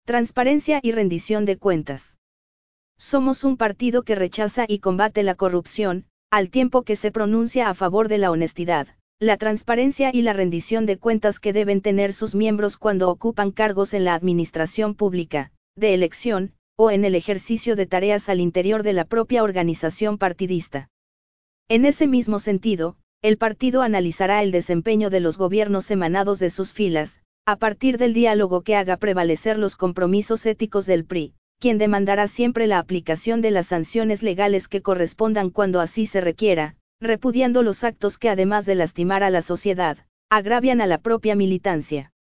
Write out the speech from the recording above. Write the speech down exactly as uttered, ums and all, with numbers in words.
Transparencia y rendición de cuentas. Somos un partido que rechaza y combate la corrupción, al tiempo que se pronuncia a favor de la honestidad, la transparencia y la rendición de cuentas que deben tener sus miembros cuando ocupan cargos en la administración pública, de elección, o en el ejercicio de tareas al interior de la propia organización partidista. En ese mismo sentido, el partido analizará el desempeño de los gobiernos emanados de sus filas, a partir del diálogo que haga prevalecer los compromisos éticos del P R I, quien demandará siempre la aplicación de las sanciones legales que correspondan cuando así se requiera, repudiando los actos que además de lastimar a la sociedad, agravian a la propia militancia.